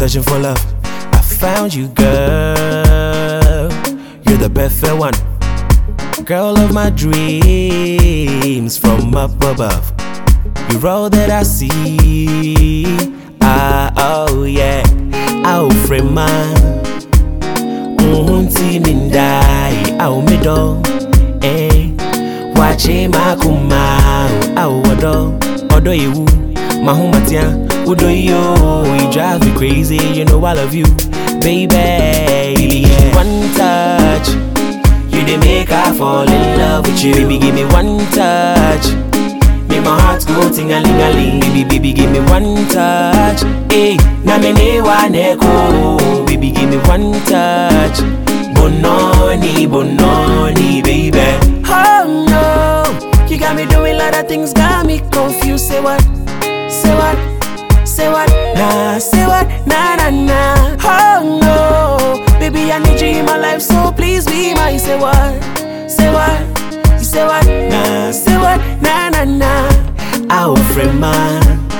searching for love. I found you, girl. You're the perfect one, girl of my dreams from up above. You're all that I see. Oh yeah. I'll frame man. Team die. I'll middle. Watch him, I'll odo you. Mahumatia, Udo yo, you drive me crazy, you know I love you, baby. Yeah. One touch, you did make I fall in love with you. Baby, give me one touch, make my heart go ting-a-ling-a-ling. Baby, give me one touch, hey, na me ne wa neko. Baby, give me one touch, bononi, baby. Oh no, you got me doing a lot of things, got me confused. Say what? Say what? Say what? Nah, say what? Nah, nah, nah. Oh no, baby, I need you in my life, so please be mine. Say what? Say what? You say what? Nah, say what? Nah, nah, nah. I'll frame man.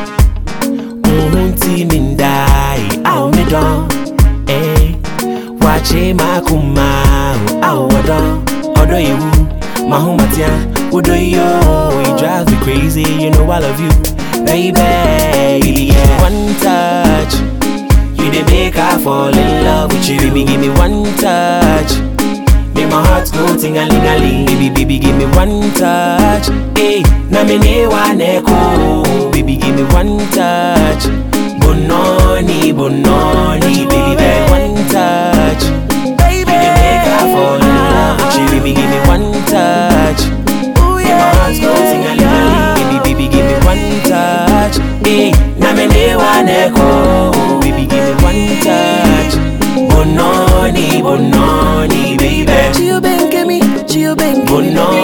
Team in die. I'll me down. Watch him, I'll odo you. Mahumatia, Udo yo, you drive me crazy, you know I love you, baby. Yeah. One touch, you did make I fall in love with you. Baby, give me one touch, make my heart go ting-a-ling-a-ling. Baby, give me one touch, hey, na me ne wa neko. Baby, give me one touch, bononi, baby, one touch, baby, you did make I fall in love with you. Baby, give me one touch, ooh yeah, my heart go ting-a-ling-a-ling. Baby, give me one touch, hey, na me ne wa neko. Baby, give me one touch, bononi, baby. Chio ben kemi, chio ben kemi.